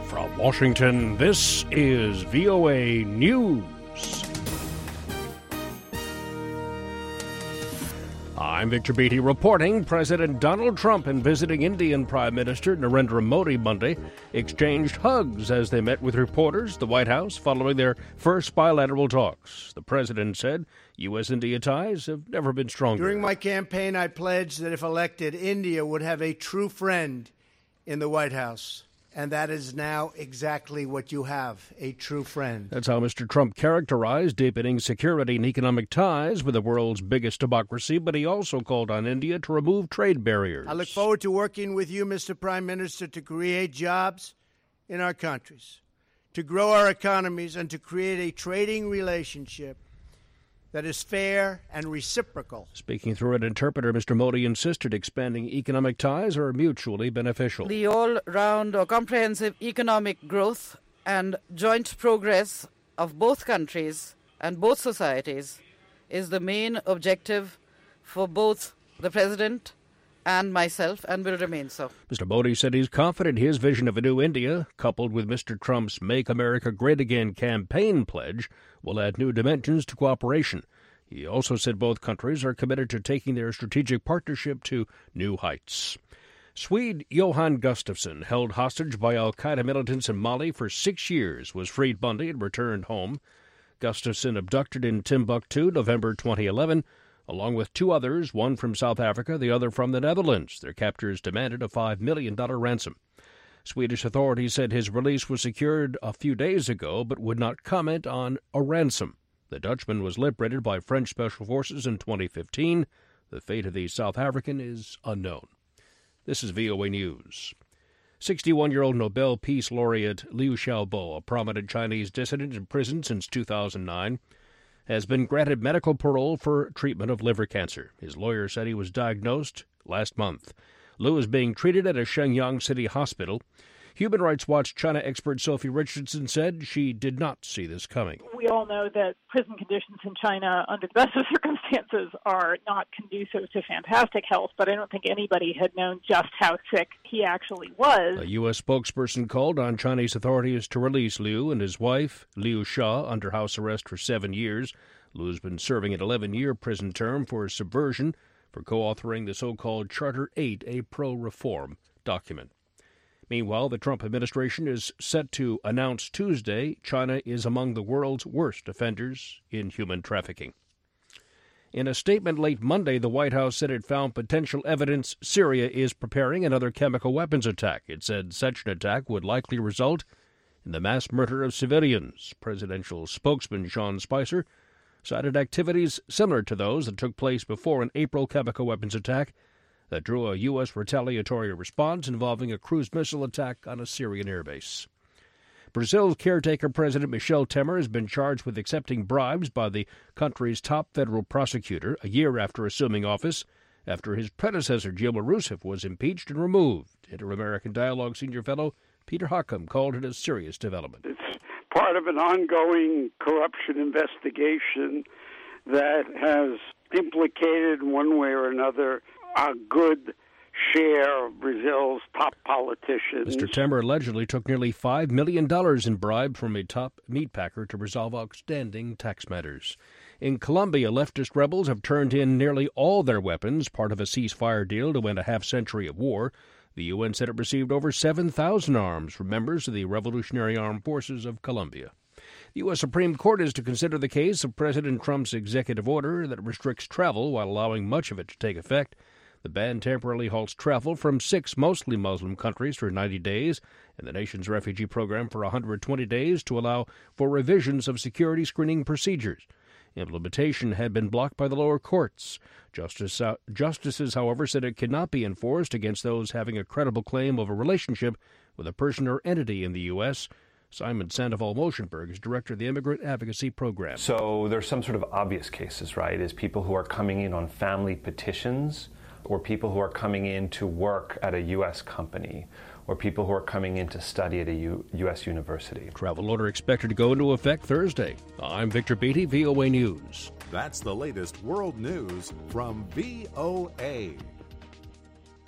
From Washington, this is VOA News. I'm Victor Beatty reporting. President Donald Trump and visiting Indian Prime Minister Narendra Modi Monday exchanged hugs as they met with reporters at the White House following their first bilateral talks. The president said U.S.-India ties have never been stronger. During my campaign, I pledged that if elected, India would have a true friend in the White House. And that is now exactly what you have, a true friend. That's how Mr. Trump characterized deepening security and economic ties with the world's biggest democracy, but he also called on India to remove trade barriers. I look forward to working with you, Mr. Prime Minister, to create jobs in our countries, to grow our economies, and to create a trading relationship that is fair and reciprocal. Speaking through an interpreter, Mr. Modi insisted expanding economic ties are mutually beneficial. The all-round or comprehensive economic growth and joint progress of both countries and both societies is the main objective for both the President and myself, and will remain so. Mr. Modi said he's confident his vision of a new India, coupled with Mr. Trump's Make America Great Again campaign pledge, will add new dimensions to cooperation. He also said both countries are committed to taking their strategic partnership to new heights. Swede Johan Gustafsson, held hostage by al-Qaeda militants in Mali for 6 years, was freed Monday and returned home. Gustafsson, abducted in Timbuktu, November 2011, along with two others, one from South Africa, the other from the Netherlands. Their captors demanded a $5 million ransom. Swedish authorities said his release was secured a few days ago, but would not comment on a ransom. The Dutchman was liberated by French special forces in 2015. The fate of the South African is unknown. This is VOA News. 61-year-old Nobel Peace Laureate Liu Xiaobo, a prominent Chinese dissident in prison since 2009, has been granted medical parole for treatment of liver cancer. His lawyer said he was diagnosed last month. Liu is being treated at a Shenyang City hospital. Human Rights Watch China expert Sophie Richardson said she did not see this coming. We all know that prison conditions in China, under the best of circumstances, are not conducive to fantastic health, but I don't think anybody had known just how sick he actually was. A U.S. spokesperson called on Chinese authorities to release Liu and his wife, Liu Xia, under house arrest for 7 years. Liu's been serving an 11-year prison term for subversion for co-authoring the so-called Charter 8, a pro-reform document. Meanwhile, the Trump administration is set to announce Tuesday China is among the world's worst offenders in human trafficking. In a statement late Monday, the White House said it found potential evidence Syria is preparing another chemical weapons attack. It said such an attack would likely result in the mass murder of civilians. Presidential spokesman Sean Spicer cited activities similar to those that took place before an April chemical weapons attack that drew a U.S. retaliatory response involving a cruise missile attack on a Syrian airbase. Brazil's caretaker President Michel Temer has been charged with accepting bribes by the country's top federal prosecutor a year after assuming office, after his predecessor Dilma Rousseff was impeached and removed. Inter-American Dialogue senior fellow Peter Hockham called it a serious development. It's part of an ongoing corruption investigation that has implicated in one way or another a good share of Brazil's top politicians. Mr. Temer allegedly took nearly $5 million in bribe from a top meatpacker to resolve outstanding tax matters. In Colombia, leftist rebels have turned in nearly all their weapons, part of a ceasefire deal to end a half-century of war. The UN said it received over 7,000 arms from members of the Revolutionary Armed Forces of Colombia. The U.S. Supreme Court is to consider the case of President Trump's executive order that restricts travel while allowing much of it to take effect. The ban temporarily halts travel from 6 mostly Muslim countries for 90 days and the nation's refugee program for 120 days to allow for revisions of security screening procedures. Implementation had been blocked by the lower courts. Justices, however, said it cannot be enforced against those having a credible claim of a relationship with a person or entity in the U.S. Simon Sandoval-Moschenberg is director of the Immigrant Advocacy Program. So there's some sort of obvious cases, right? Is people who are coming in on family petitions, or people who are coming in to work at a U.S. company, or people who are coming in to study at a U.S. university. Travel order expected to go into effect Thursday. I'm Victor Beatty, VOA News. That's the latest world news from VOA.